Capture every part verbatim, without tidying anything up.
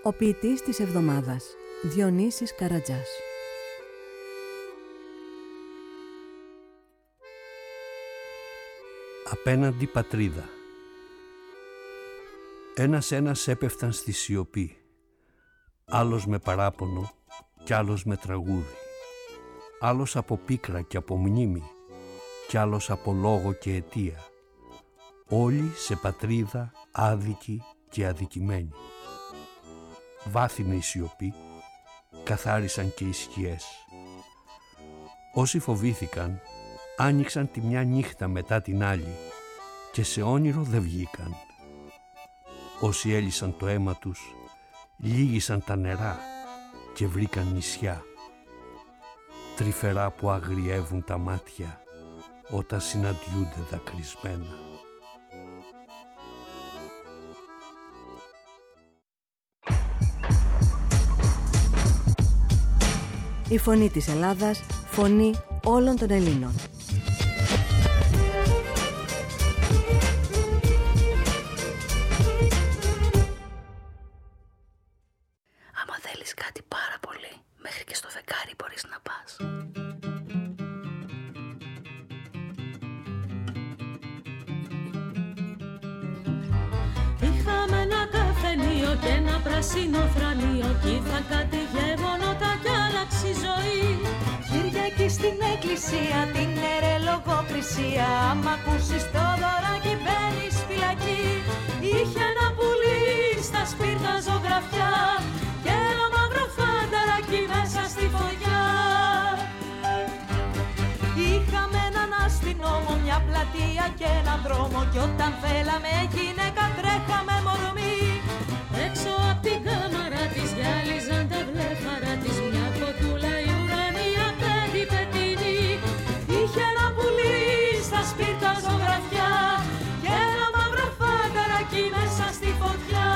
Ο ποιητής της εβδομάδας, Διονύσης Καρατζάς. Απέναντι πατρίδα. Ένας-ένας έπεφταν στη σιωπή, άλλος με παράπονο κι άλλος με τραγούδι, άλλος από πίκρα και από μνήμη κι άλλος από λόγο και αιτία, όλοι σε πατρίδα άδικοι και αδικημένοι. Βάθινε η σιωπή, καθάρισαν και οι σκιές. Όσοι φοβήθηκαν, άνοιξαν τη μια νύχτα μετά την άλλη και σε όνειρο δεν βγήκαν. Όσοι έλυσαν το αίμα τους, λύγησαν τα νερά και βρήκαν νησιά. Τρυφερά που αγριεύουν τα μάτια όταν συναντιούνται δακρυσμένα. Η φωνή της Ελλάδας, φωνή όλων των Ελλήνων. Άμα θέλεις κάτι πάρα πολύ, μέχρι και στο φεγγάρι μπορείς να πας. Είχαμε ένα καφενείο και ένα πράσινο θρανείο κι ήρθαν κάτι γεγονότα κι άλλαξε η ζωή. Κυριακή στην εκκλησία, την ερελογοκρισία, άμα ακούσεις το δωράκι μπαίνεις φυλακή. Είχε ένα πουλί στα σπίρτα ζωγραφιά και ένα μαύρο φανταράκι μέσα στη φωτιά. Είχαμε έναν αστυνόμο, μια πλατεία και έναν δρόμο κι όταν θέλαμε γυναίκα τρέχαμε μορμή. Έξω απ' την κάμαρα της γυάλιζαν τα βλέφαρα της, μια κοτούλα η ουρανία πέντη πετίνη. Είχε ένα πουλί στα σπίρτα ζωγραφιά και ένα μαύρο φανταράκι μέσα στη φωτιά.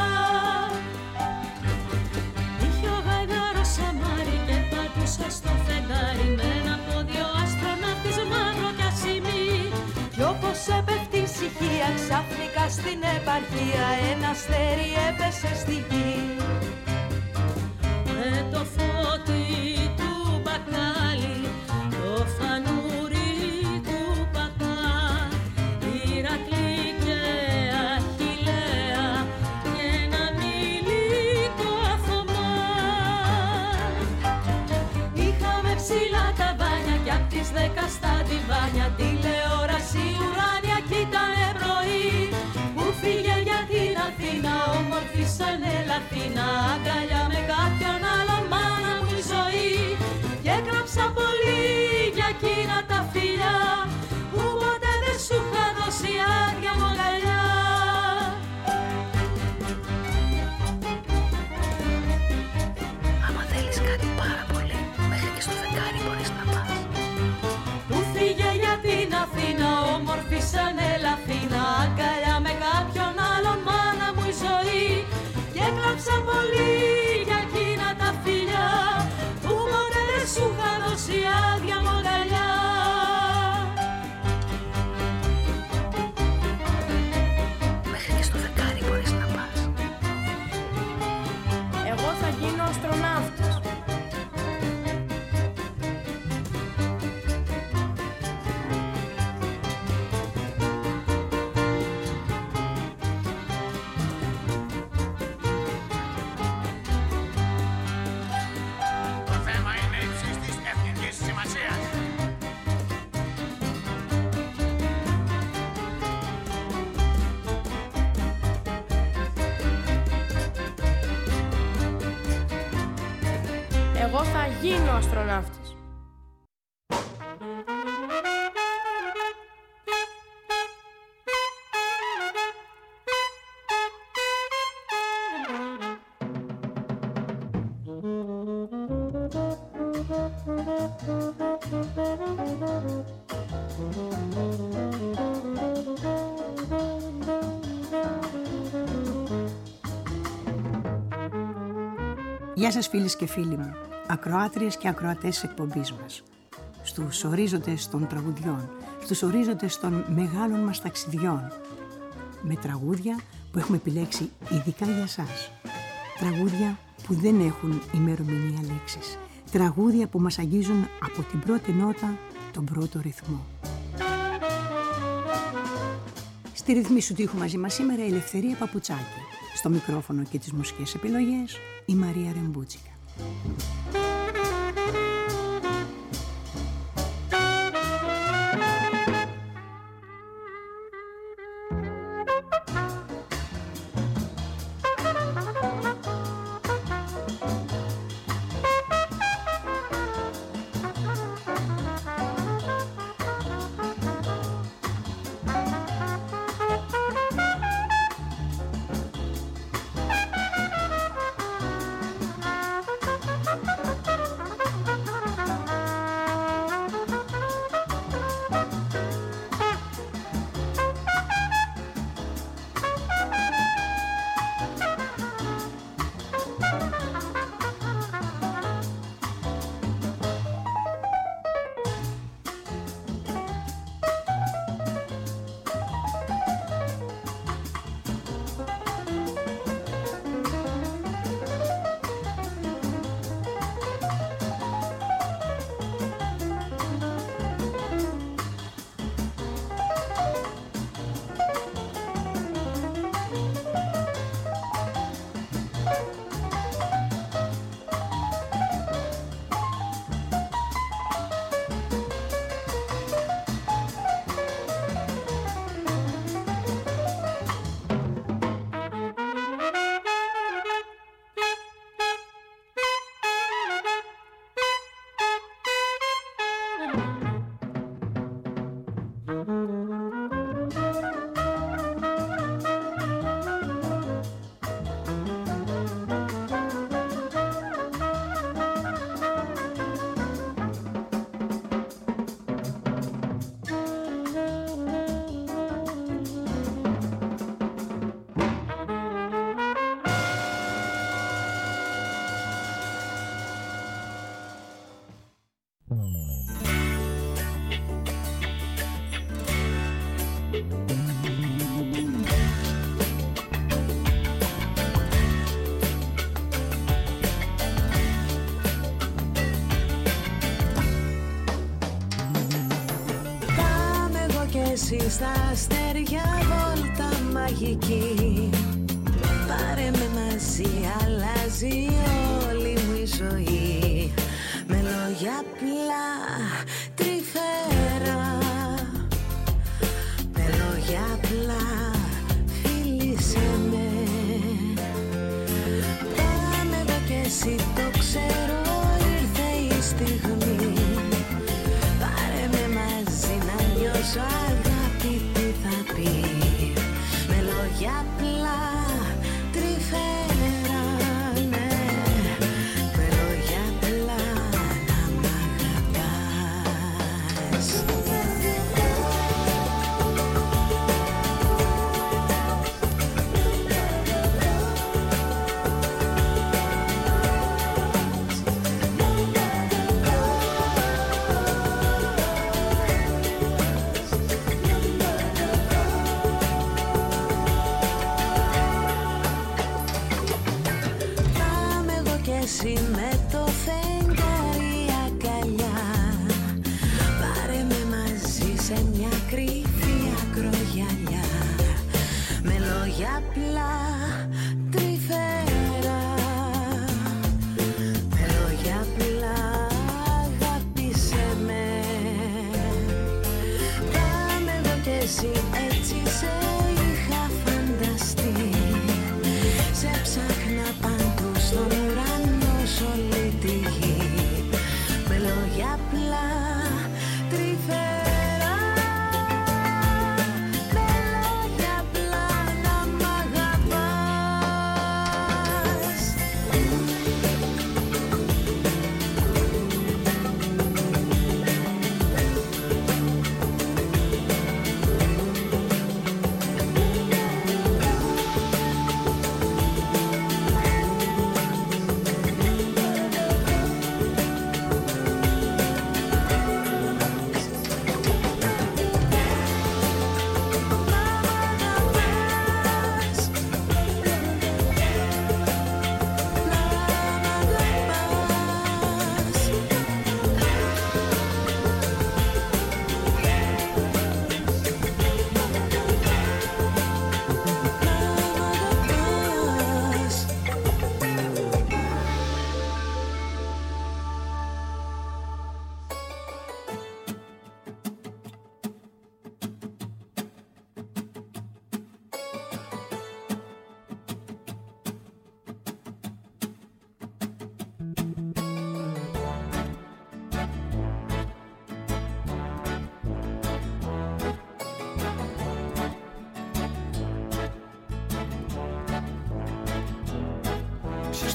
Είχε ο γαϊδάρος σαμάρι και πατούσα στο φεγγάρι με ένα πόδιο αστροναύτης μαύρο κι ασημή. Κι όπως έπεφτει η ησυχία ξαφνικά στην επαρχία ένα αστέρι έπεσε στη γη. Με το φώτι του μπακάλι, το φανούρι του παπά, Ηρακλή και Αχιλλέα και ένα μήλικο Αθωμά. Είχαμε ψηλά τα μπάνια κι απ' τις δέκα στα διβάνια, τηλεόραση ουράνια κι ήτανε πρωί. Που φύγε για την Αθήνα, όμορφη σαν Ελαθίνα, αγκαλιά με κάποιον άλλον, μάνα μου η ζωή. Και έγραψα πολύ για εκείνα τα φιλιά που ποτέ δεν σου είχα δώσει άδεια μου αγκαλιά. Άμα θέλεις κάτι πάρα πολύ, μέχρι και στο φεγγάρι μπορείς να πας. Που φύγε για την Αθήνα, όμορφη σαν Ελαθίνα, αγκαλιά με κάποιον άλλον, μάνα μου η ζωή. Και έγραψα πολύ για εκείνα τα φιλιά που ποτέ δεν σου είχα δώσει άδεια μου αγκαλιά. Μέχρι και στο φεγγάρι μπορείς να πας. Εγώ θα γίνω αστροναύτης. Το θέμα είναι ύψης της εθνικής σημασίας. Εγώ θα γίνω αστροναύτης. Γεια σας φίλες και φίλοι μου, ακροάτριες και ακροατές της εκπομπής μας. Στους ορίζοντες των τραγουδιών, στους ορίζοντες των μεγάλων μας ταξιδιών. Με τραγούδια που έχουμε επιλέξει ειδικά για σας. Τραγούδια που δεν έχουν ημερομηνία λήξης. Τραγούδια που μας αγγίζουν από την πρώτη νότα, τον πρώτο ρυθμό. Στη ρυθμή σου τοίχου μαζί μας σήμερα η Ελευθερία Παπουτσάκη. Στο μικρόφωνο και τις μουσικές επιλογές η Μαρία Ρεμπούτσικα. Στα αστέρια βόλτα μαγική. Πάρε με μαζί, αλλάζει όλη μου η ζωή. Με λόγια απλά, τρυφερά. Με λόγια απλά, φίλησέ με. Πάμε εδώ κι εσύ το ξέρω, ήρθε η στιγμή. Πάρε με μαζί να νιώσω αγάπη. Με λόγια απλά, τρυφερά, ναι. Με λόγια απλά να μ' αγαπάς. Με το φεγγάρι αγκαλιά. Πάρε με μαζί σε μια κρυφή ακρογιαλιά. Με λόγια απλά, τρυφερά. Με λόγια απλά, αγάπησέ με. Πάμε εδώ κι εσύ, έτσι σε είχα φανταστεί. Σε ψάχνα παντού στον ουρανό, όλη τη γη. Με λόγια απλά, τρυφερά. Με λόγια απλά να μ' αγαπάς.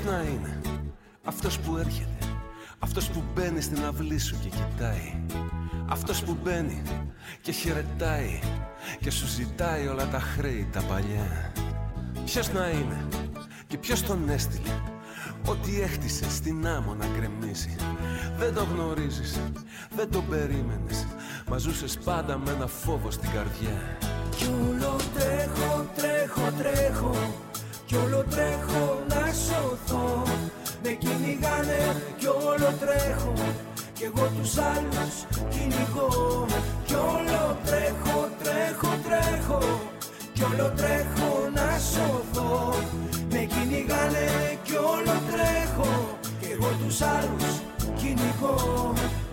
να είναι αυτός που έρχεται, αυτός που μπαίνει στην αυλή σου και κοιτάει, αυτός που μπαίνει και χαιρετάει και σου ζητάει όλα τα χρέη τα παλιά. Ποιος να είναι και ποιος τον έστειλε, ό,τι έχτισε στην άμμο να γκρεμίσει. Δεν το γνωρίζεις, δεν το περίμενες, μα ζούσες πάντα με ένα φόβο στην καρδιά. Κι όλο τρέχω, τρέχω, τρέχω, κι όλο τρέχω να σωθώ. Με κυνηγάνε κι όλο τρέχω, κι εγώ τους άλλους κυνηγώ. Κι όλο τρέχω, τρέχω, τρέχω, κι όλο τρέχω να σωθώ. Με κυνηγάνε κι όλο τρέχω, κι εγώ τους άλλους κυνηγώ.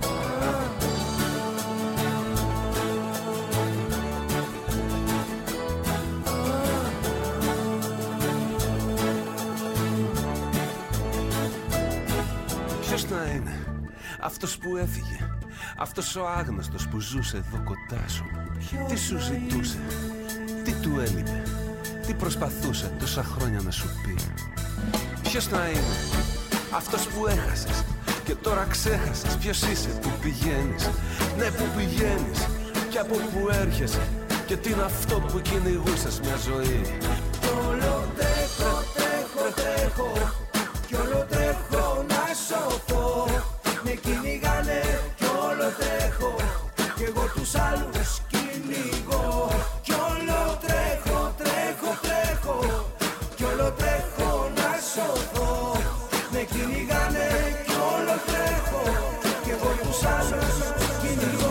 Ποιος να είναι αυτός που έφυγε, αυτός ο άγνωστος που ζούσε εδώ κοντά σου? Τι σου ζητούσε, τι του έλειπε, τι προσπαθούσε τόσα χρόνια να σου πει? Ποιος να είναι αυτός που έχασες και τώρα ξέχασες ποιος είσαι, που πηγαίνεις? Ναι, που πηγαίνεις και από που έρχεσαι, και τι είναι αυτό που κυνηγούσες μια ζωή? Κι όλο τρέχω, τρέχω, τρέχω, κι όλο τρέχω να σωθώ. Με κυνηγάνε κι όλο τρέχω, κι εγώ τους άλλους κυνηγώ. Κι όλο τρέχω, τρέχω, τρέχω, κι όλο τρέχω να σωθώ. Με κυνηγάνε κι όλο τρέχω, κι εγώ τους άλλους κυνηγώ.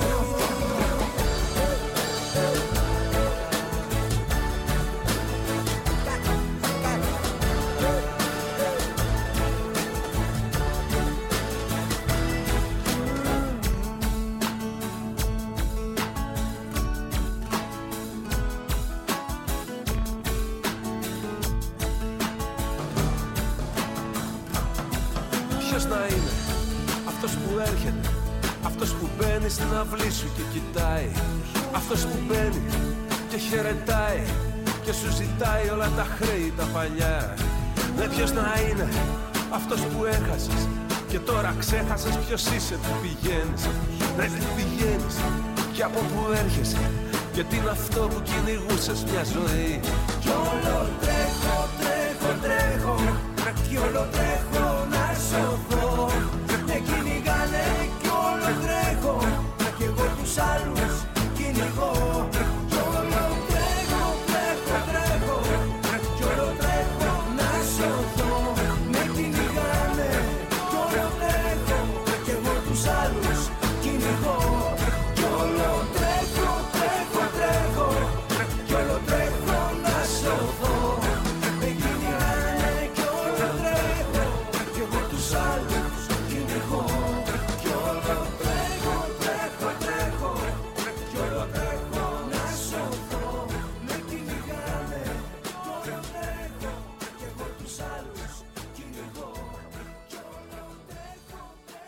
Στην αυλή σου και κοιτάει, αυτός που μπαίνει και χαιρετάει και σου ζητάει όλα τα χρέη τα παλιά. Ναι, ποιος να είναι αυτός που έχασες και τώρα ξέχασες ποιος είσαι, που πηγαίνεις? Ναι, που πηγαίνεις και από που έρχεσαι, και τι είναι αυτό που κυνηγούσες μια ζωή? Κι όλο τρέχω, τρέχω, τρέχω, κι όλο τρέχω να σωθώ. Με κυνηγάνε κι όλο τρέχω, κι εγώ τους άλλους κυνηγώ. Κι όλο τρέχω, τρέχω, τρέχω, κι όλο τρέχω να σωθώ. Με κυνηγάνε κι όλο τρέχω, κι εγώ τους άλλους κυνηγώ. Κι όλο τρέχω, τρέχω, τρέχω, κι όλο τρέχω να σωθώ. Με κυνηγάνε κι όλο τρέχω, κι εγώ τους άλλους κυνηγώ. Κι όλο τρέχω, τρέχω, τρέχω, κι όλο τρέχω να σωθώ. Με κυνηγάνε κι όλο τρέχω, κι εγώ τους άλλους κυνηγώ. Κι όλο τρέχω,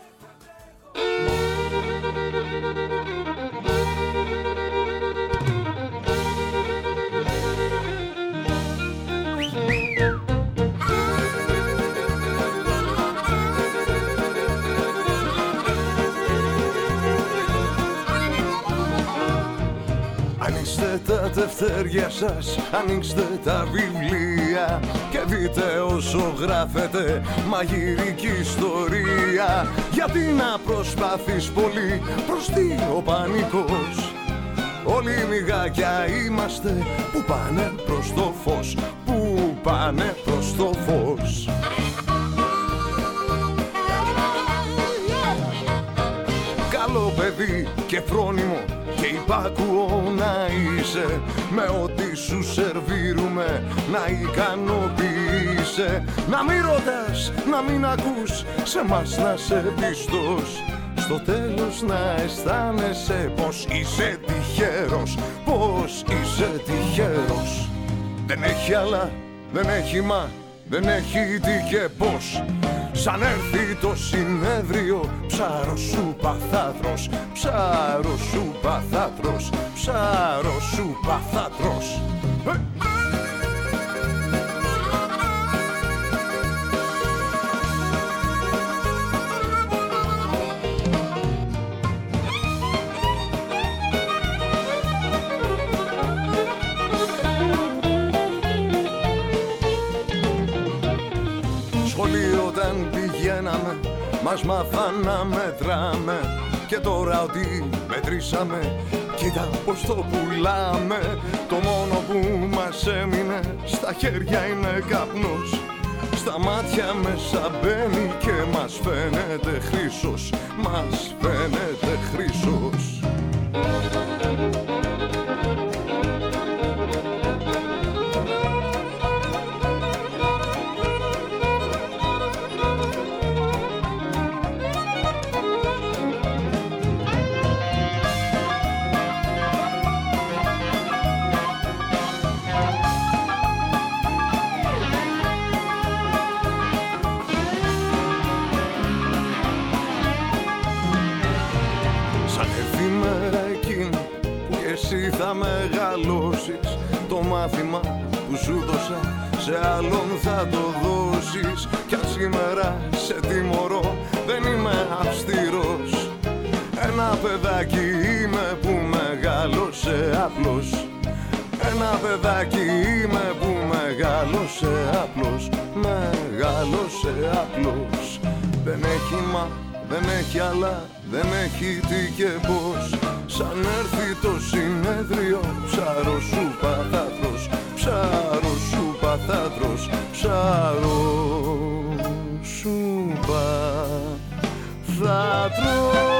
Ανοίξτε τα τευτέρια σας, ανοίξτε τα βιβλία και δείτε όσο γράφετε μαγειρική ιστορία. Γιατί να προσπαθείς πολύ, προς τι ο πανικός? Όλοι μυγάκια είμαστε που πάνε προς το φως, που πάνε προς το φως. Καλό παιδί και φρόνιμο και υπάκουο να είσαι, με ό,τι σου σερβίρουμε να ικανοποιείσαι. Να μην ρωτάς, να μην ακούς, σε μας να σε πιστός. Στο τέλος να αισθάνεσαι πως είσαι τυχερός, πως είσαι τυχερός. Δεν έχει αλλά, δεν έχει μα, δεν έχει τι και πως. Σαν έρθει το συνέδριο, ψάρο σου παθάτρος, ψάρο σου παθάτρος, ψάρο σου παθάτρος. δεν πηγαίναμε, μας μάθαν να μετράμε. Και τώρα ότι μετρήσαμε, κοίτα πως το πουλάμε. Το μόνο που μας έμεινε στα χέρια είναι καπνός. Στα μάτια μέσα μπαίνει και μας φαίνεται χρυσός. Μας φαίνεται χρυσός. Θα μεγαλώσεις, το μάθημα που σου δώσα σε άλλον θα το δώσεις. Κι αν σήμερα σε τιμωρώ δεν είμαι αυστηρός. Ένα παιδάκι είμαι που μεγάλωσε απλώς. Ένα παιδάκι είμαι που μεγάλωσε απλώς. Μεγάλωσε απλώς. Δεν έχει μα, δεν έχει αλλά, δεν έχει τι και πώς. Σαν έρθει το συνέδριο, ψάρο σου παθάτρος, ψάρο σου παθάτρος, ψάρο σου παθάτρος.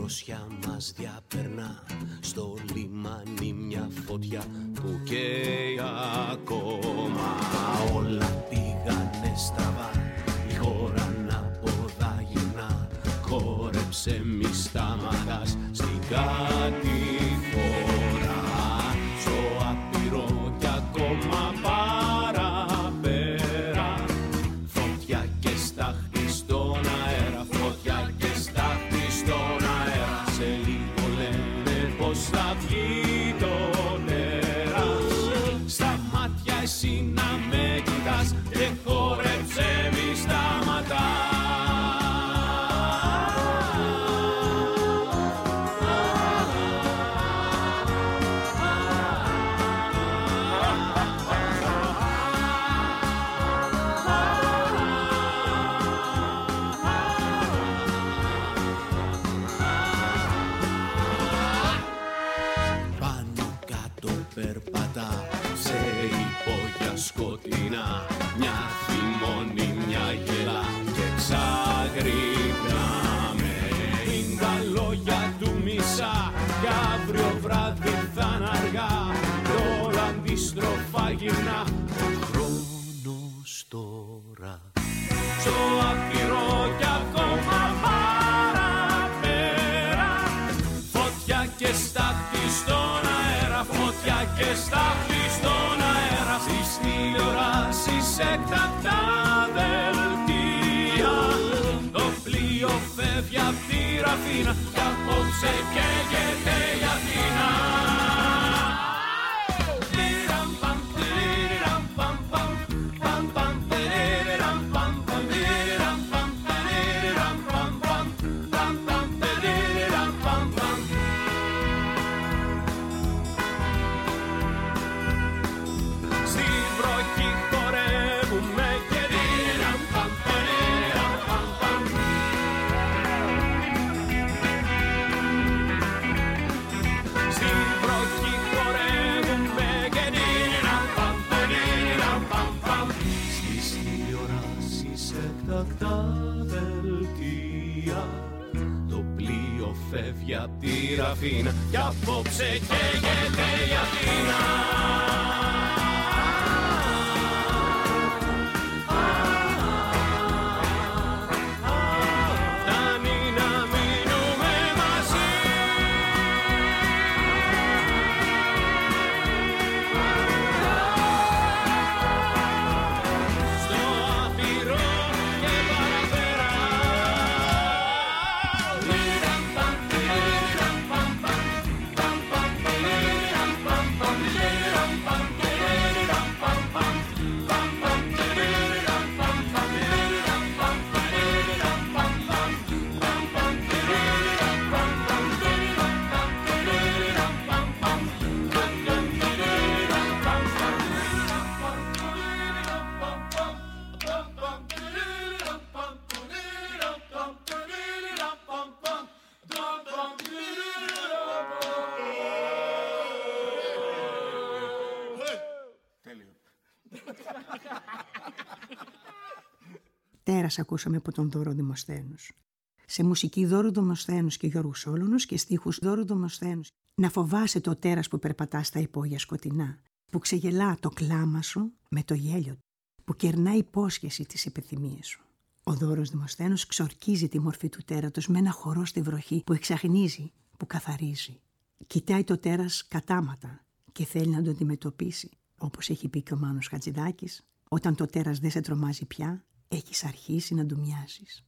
φωσιά μας διαπερνά στο λιμάνι μια φωτιά που καίει ακόμα. Όλα πήγανε στραβά, η χώρα να ποδά γυρνά. Χόρεψε μη σταματάς στην κατηφόρα, στο άπειρο κι ακόμα παραπέρα. Φωτιά και στάχτη στον αέρα, φωτιά και στάχτη στον αέρα. Σε λίγο λένε πως θα βγει το τέρας. Στα μάτια εσύ να με κοιτάς και χόρεψε μη σταματάς. Σε υπόγεια σκοτεινά, μια θυμώνει, μια γελά και ξαγρυπνάμε. Είναι τα λόγια του μισά κι αύριο βράδυ θα είναι αργά. Τώρα αντίστροφα γυρνά ο χρόνος τώρα στο άπειρο κι ακόμα παραπέρα. Φωτιά και στάχτη στον αέρα, φωτιά και στάχτη στον αέρα. Στις τηλεοράσεις έκτακτα δελτία, το πλοίο φεύγει απ' τη Ραφίνα κι απόψε καίγεται η Αθήνα. Φεύγει απ' τη Ραφίνα κι απόψε καίγεται η Αθήνα. Φτάνει να μείνουμε μαζί. Στο άπειρο και παραπέρα. Τέρας ακούσαμε από τον Δώρο Δημοσθένους. Σε μουσική Δώρου Δημοσθένους και Γιώργου Σόλωνος και στίχους Δώρου Δημοσθένους. Να φοβάσαι το τέρας που περπατά στα υπόγεια σκοτεινά, που ξεγελά το κλάμα σου με το γέλιο του, που κερνά υπόσχεση τις επιθυμίες σου. Ο Δώρος Δημοσθένους ξορκίζει τη μορφή του τέρατος με ένα χορό στη βροχή που εξαχνίζει, που καθαρίζει. Κοιτάει το τέρας κατάματα και θέλει να το αντιμετωπίσει. Όπως έχει πει και ο Μάνος Χατζηδάκης, όταν το τέρας δεν σε τρομάζει πια, έχεις αρχίσει να του μοιάζεις.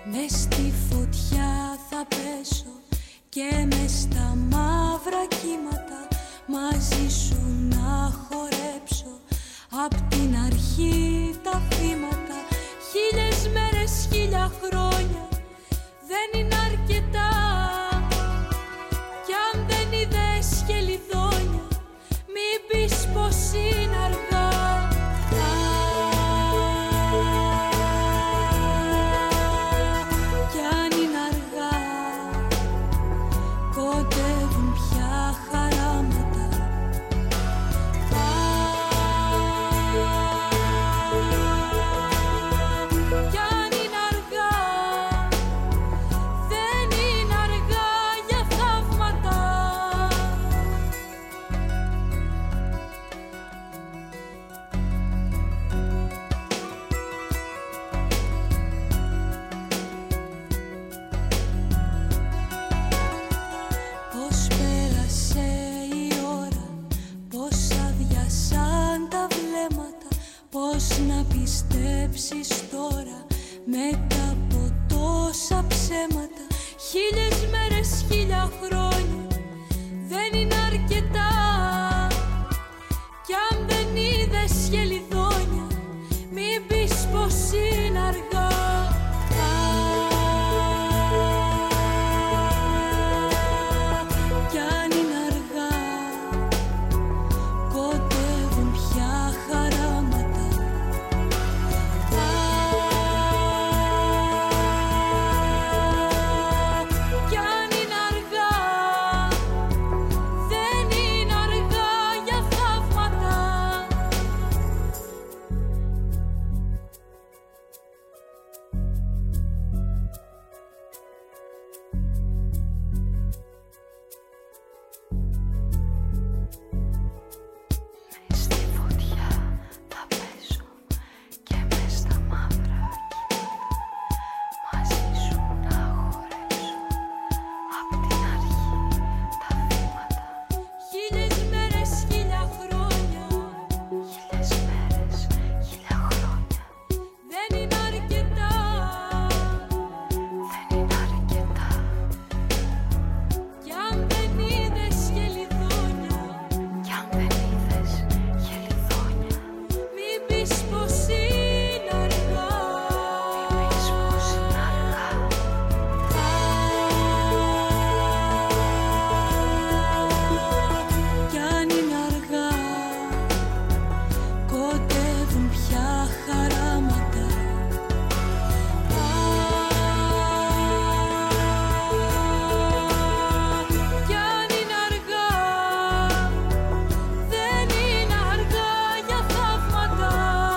Μες στη φωτιά θα πέσω και μες στα μαύρα κύματα μαζί σου να χορέψω απ' την αρχή τα θύματα. Χίλιες μέρες, χίλια χρόνια δεν είναι αρκετά κι αν δεν είδες χελιδόνια μην πεις πως είναι αργά. Κι αν είναι αργά κοντεύουν πια χαράματα. Κι αν είναι αργά δεν είναι αργά για θαύματα. Πώς πέρασε η ώρα, πώς αδειάσαν τα βλέμματα, πώς να πιστέψεις τώρα μετά από τόσα ψέματα. Χίλιες μέρες, χίλια χρόνια δεν είναι αρκετά κι αν δεν είδες χελιδόνια μην πεις πως είναι αργά. Κι αν είναι αργά κοντεύουν πια χαράματα. Κι αν είναι αργά δεν είναι αργά για θαύματα. Μες στη φωτιά θα πέσω και μες στα μαύρα κύματα μαζί σου να χορέψω απ' την αρχή τα βήματα. Χίλιες μέρες, χίλια χρόνια Χίλιες μέρες, χίλια χρόνια δεν είναι αρκετά. δεν είναι αρκετά. Κι αν δεν είδες χελιδόνια Κι αν δεν είδες χελιδόνια μην πεις πως είναι αργά. μην πεις πως είναι αργά. Κι αν είναι αργά κοντεύουν πια χαράματα. Κι αν είναι αργά δεν είναι αργά για θαύματα.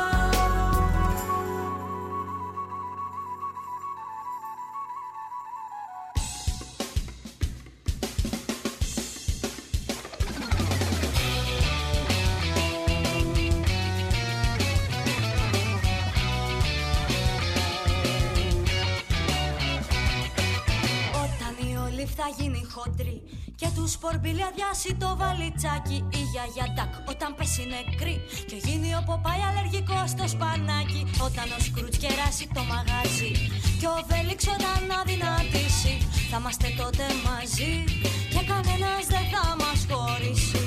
Όταν η όλη θα γίνει χοντρή και του σπορμπίλια διάσει το βαλιτσάκι, η γιαγιά τάκ όταν πέσει νεκρή και γίνει ο Ποπάι αλλεργικός στο σπανάκι. Όταν ο Σκρούτς κεράσει το μαγαζί και ο Βέλιξ όταν αδυνατήσει, θα είμαστε τότε μαζί και κανένας δεν θα μας χωρίσει.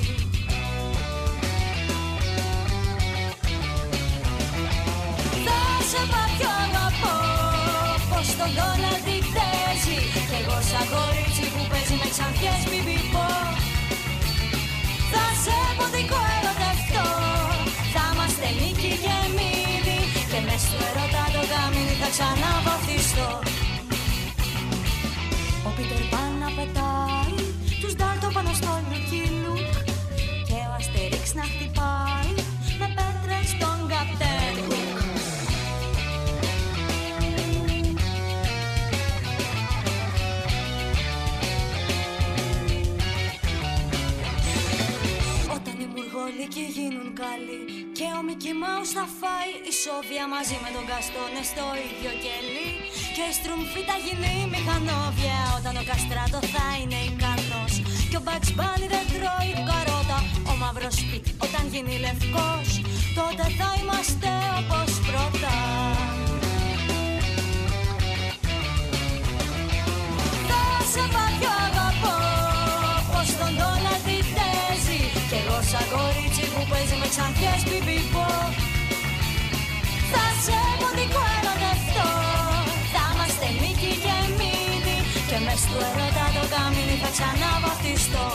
Θα σε πάω αγαπώ πως τον Ντόναλντ χτίζει κι εγώ σαν κορίτσι που παίζει με ξανθιές μη μπιπώ. Θα σε ποντικό ερωτευτώ, θα είμαστε νίκη και μήνυ και μες του ερώτα το καμίνι θα ξαναβαθιστώ. Ο Πίτερ Παν να πετάει τους Ντάλτο πάνω στο Λουκί και ο Αστερίξ να χτυπάει με πέτρες στον Καπτέν Χουκ. Όταν οι Μουργολίκοι γίνουν καλοί και ο Μικι Μάους θα φάει η Σόβια μαζί με τον Καστόνε στο ίδιο κελί και η Στρουμφή θα γίνει μηχανόβια όταν ο Καστράτο θα είναι ικανός και ο Μπαξ Μπάνι δεν τρώει καρότα. Ο μαύρος σπίτι όταν γίνει λευκός τότε θα είμαστε όπως πρώτα. ξανθιές πιπιπό. Θα σε ποντικό ερωτευτώ. Θα είμαστε Μίκη και Μίνι και μες του ερώτα το καμίνι θα ξανά βαφτιστώ.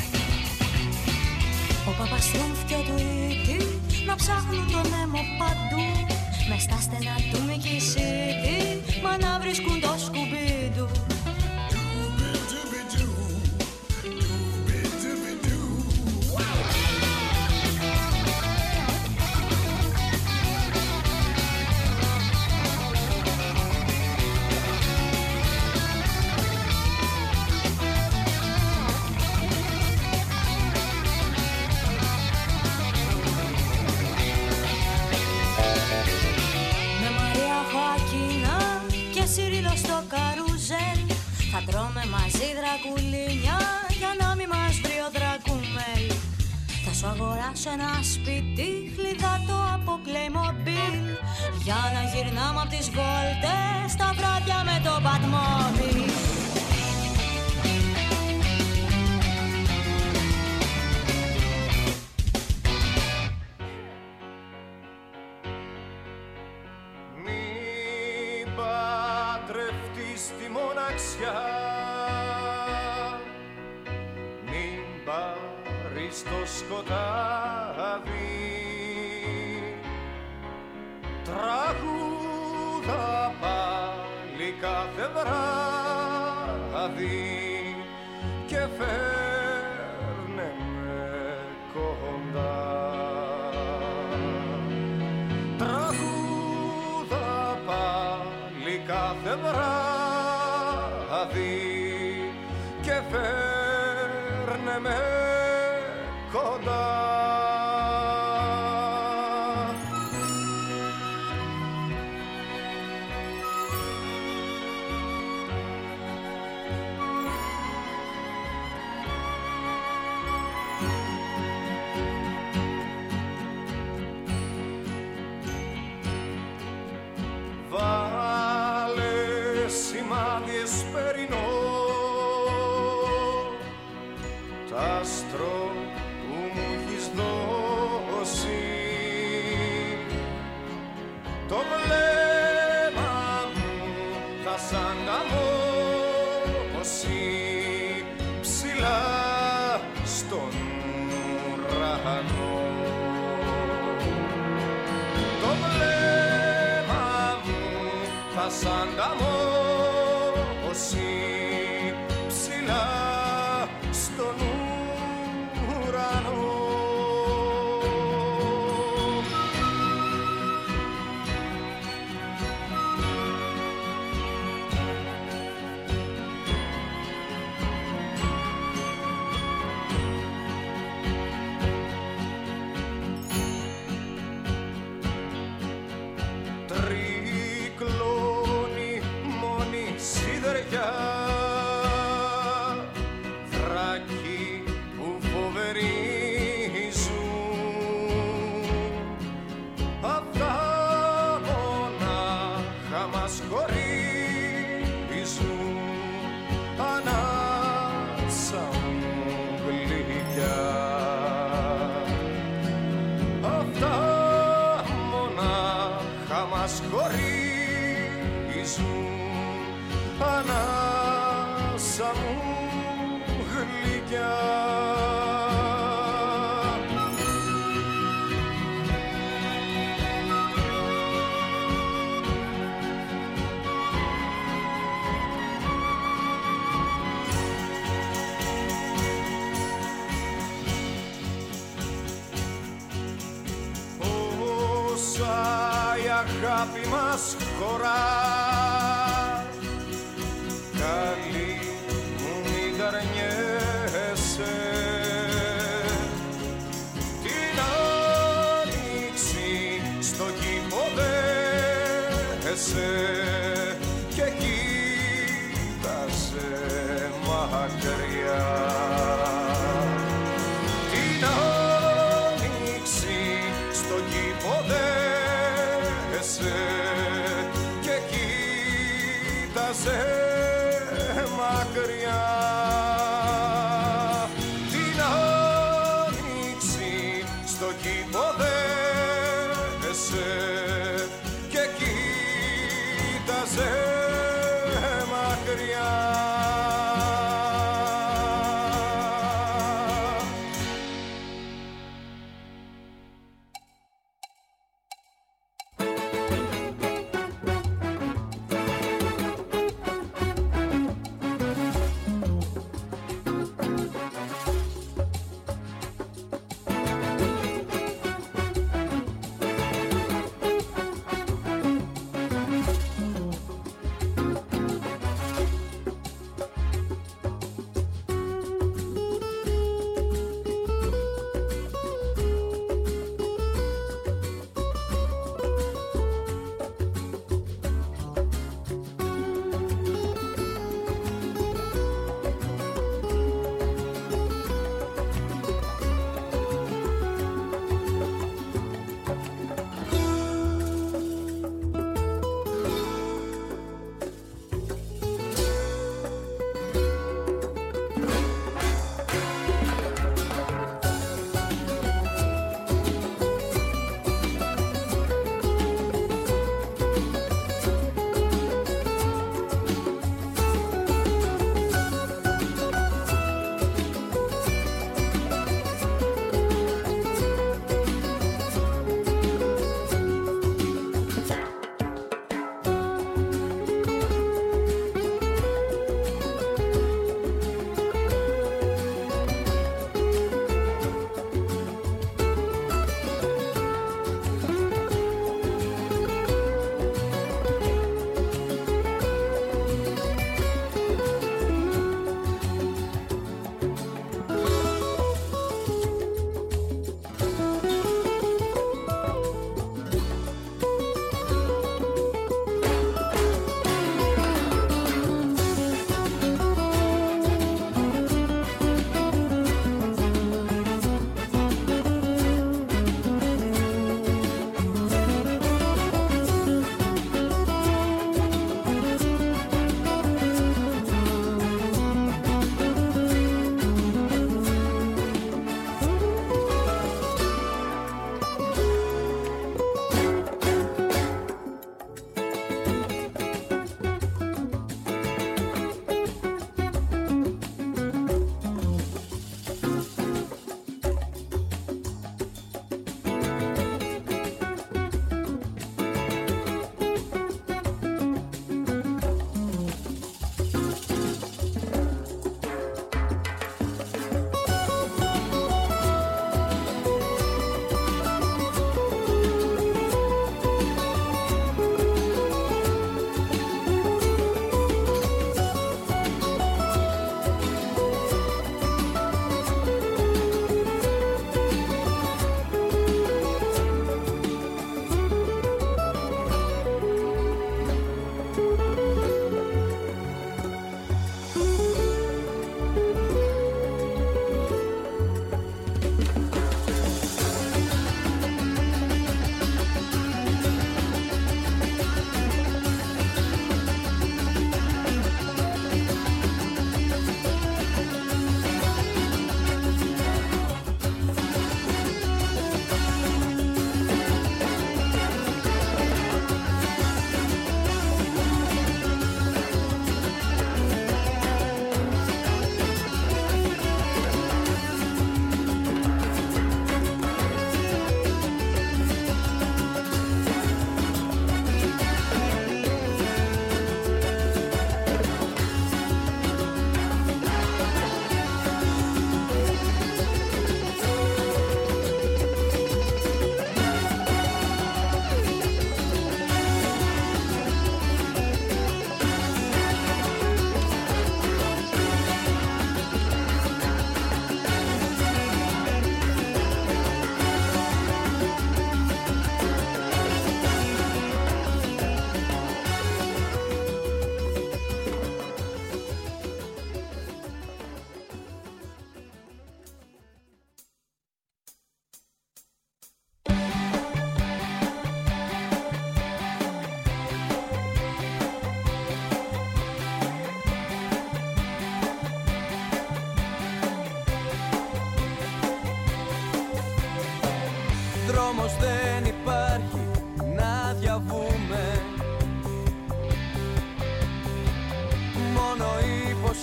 Ο παπαστρούμφ και του Ίτη να ψάχνουν τον έμο παντού, μες στα στενά του Μίκη Σίτι, μα να βρίσκουν το σκουμπί του. Θα τρώμε μαζί δρακουλίνια για να μην μας βρει ο δρακούμελ. Θα σου αγοράσω ένα σπίτι χλιδάτο από Playmobil, για να γυρνάμε απ' τις βόλτες τα βράδια με το Batmobile. Στη μοναξιά μην πάρεις το σκοτάδι, τραγούδα πάλι κάθε βράδυ και φέρνε με κοντά. Τραγούδα πάλι κάθε βράδυ και φέρνε με κοντά. Βάλε σημάδι εσπερινό, τ' άστρο που μου έχεις δώσει, το βλέμμα μου θα σ' αγκαμώσει ψηλά στον ουρανό. Το βλέμμα μου θα σ' αγκαμώσει ψηλά στον ουρανό. Τρικλώνει μόνη σιδεριά, βράχοι που φοβερίζουν, αυτά μονάχα μας χωρίζουν, ανάσα μου γλυκιά. Αυτά μονάχα μας χωρίζουν, ανάσα μου γλυκιά. Όσα η αγάπη μας χωρά, καλή μου μην τα αρνιέσαι. Την άνοιξη στο κήπο δέσαι και κοίταζε μακριά. Την άνοιξη στο κήπο δέσαι και κοίταζε μακριά. Την άνοιξη στο κήπο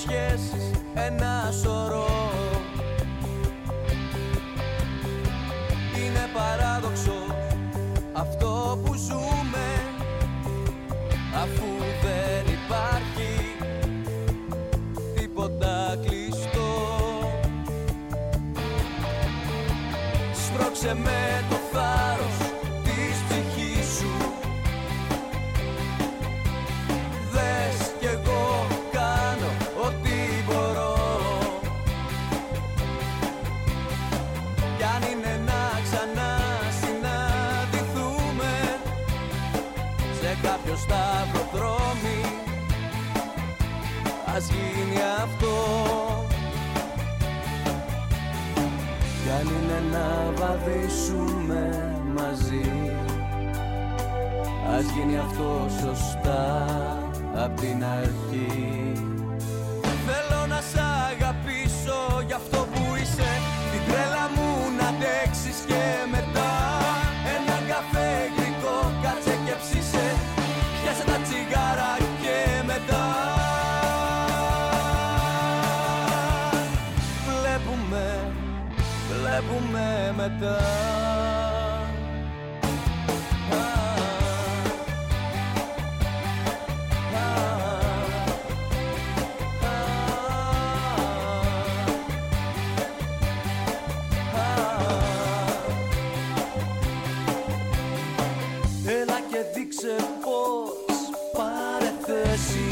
σχέσεις ένα σωρό. Είναι παράδοξο αυτό που ζούμε, αφού δεν υπάρχει τίποτα κλειστό. Σπρώξε με το θάρρος της ψυχής σου, δες κι εγώ κάνω ό,τι μπορώ. Κι αν είναι να ξανασυναντηθούμε σε κάποιο σταυροδρόμι, ας γίνει αυτό. Κι αν είναι να βαδίσουμε μαζί, ας γίνει αυτό σωστά απ' την αρχή. Θέλω να σ' αγαπήσω για αυτό που είσαι, την τρέλα μου να αντέξεις και μετά. Ένα καφέ γλυκό, κάτσε και ψήσε, πιάσε τα τσιγάρα και μετά. Βλέπουμε, βλέπουμε μετά. Έλα και δείξε πως πάρε θέση,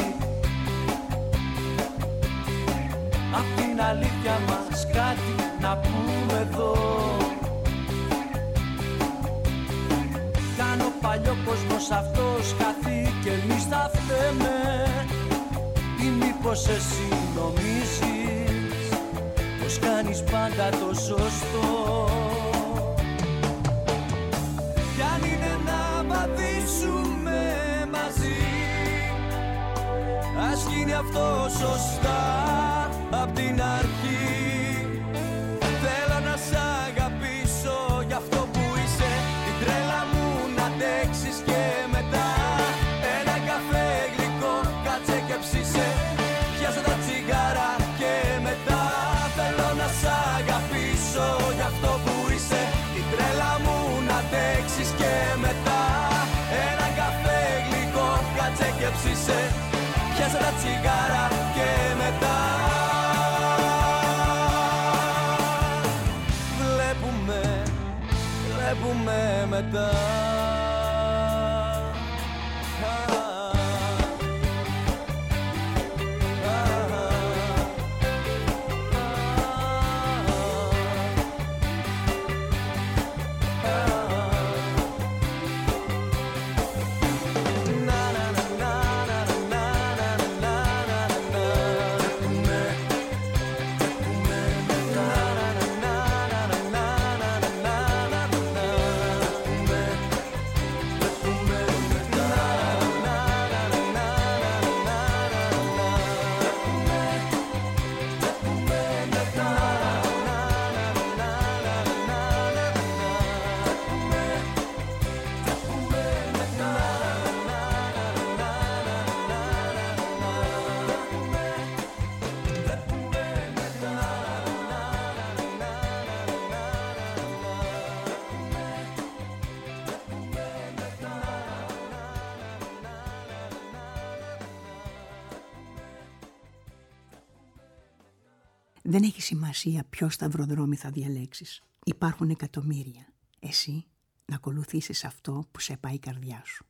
απ' την αλήθεια μας κάτι να πούμε εδώ. Καν ο παλιό κόσμος αυτός χαθεί και εμείς θα φταίμε, ή μήπως εσύ νομίζεις πως κάνεις πάντα το σωστό. Κι αν είναι να βαδίσουμε μαζί, ας γίνει αυτό σωστά απ' την αρχή. Θέλω να σ' αγαπήσω για αυτό που είσαι, την τρέλα μου να αντέξεις και μετά. Ένα καφέ γλυκό, κάτσε και ψήσε, πιάσε τα τσιγάρα και μετά. Θέλω να σ' αγαπήσω για αυτό που είσαι, την τρέλα μου να αντέξεις και μετά. Ένα καφέ γλυκό, κάτσε και ψήσε, πιάσε τα τσιγάρα και μετά. Βλέπουμε, βλέπουμε μετά. Δεν έχει σημασία ποιο σταυροδρόμι θα διαλέξεις. Υπάρχουν εκατομμύρια. Εσύ να ακολουθήσεις αυτό που σε πάει η καρδιά σου.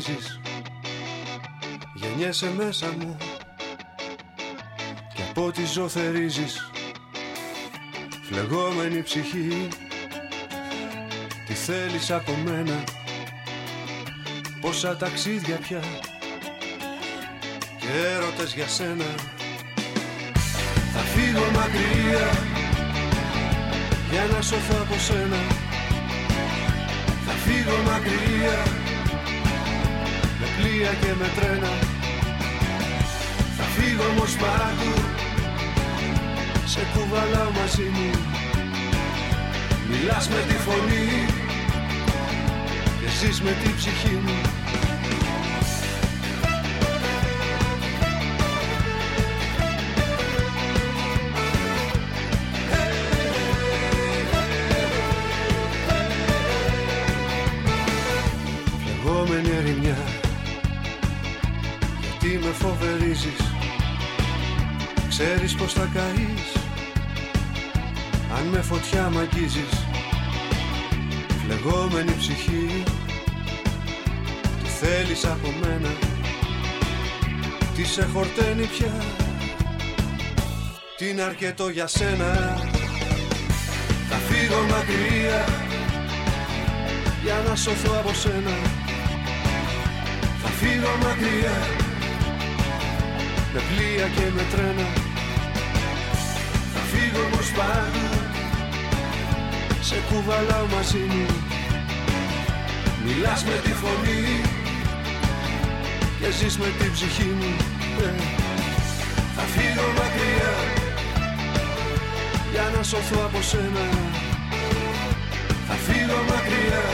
γυρίζεις, γεννιέσαι μέσα μου και από ό,τι ζω θερίζεις. Φλεγόμενη ψυχή, τι θέλεις από μένα, πόσα ταξίδια πια και έρωτες για σένα. Θα φύγω μακριά για να σωθώ από σένα. Θα φύγω μακριά με πλοία και με τρένα. Θα φύγω όμως παντού, σε κουβαλάω μαζί μου. Μιλάς με τη φωνή και ζεις με την ψυχή μου. Φλεγόμενη ερημιά, γιατί με φοβερίζεις. Ξέρεις πως θα καείς αν με φωτιά μ' αγγίζεις. Φλεγόμενη ψυχή, τι θέλεις από μένα, τι σε χορταίνει πια, τι είναι αρκετό για σένα. Θα φύγω μακριά για να σωθώ από σένα. Θα φύγω μακριά με πλοία και με τρένα. Θα φύγω όμως παντού, σε κουβαλάω μαζί μου. Μιλάς με τη φωνή και ζεις με την ψυχή μου. Θα φύγω μακριά για να σωθώ από σένα. Θα φύγω μακριά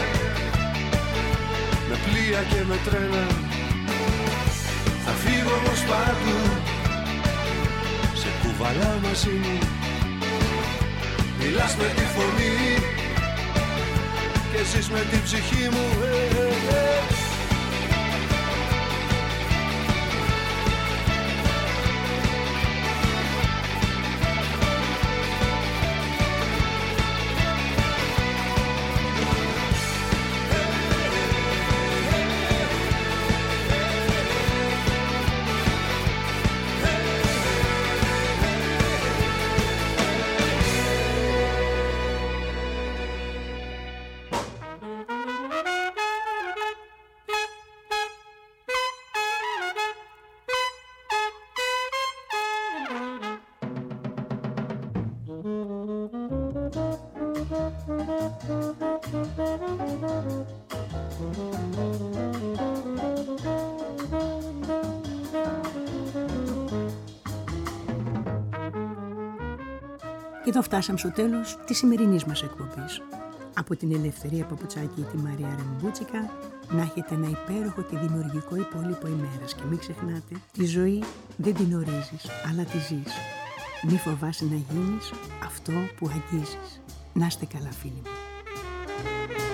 με πλοία και με τρένα. Θα φύγω όμως παντού, σε κουβαλάω μαζί μου. Μιλάς με τη φωνή και ζεις με την ψυχή μου. Και εδώ φτάσαμε στο τέλος της σημερινής μας εκπομπής. Από την Ελευθερία Παπουτσάκη και τη Μαρία Ρεμπούτσικα, να έχετε ένα υπέροχο και δημιουργικό υπόλοιπο ημέρας. Και μην ξεχνάτε, τη ζωή δεν την ορίζεις, αλλά τη ζεις. Μη φοβάσαι να γίνεις αυτό που αγγίζεις. Να είστε καλά, φίλοι μου.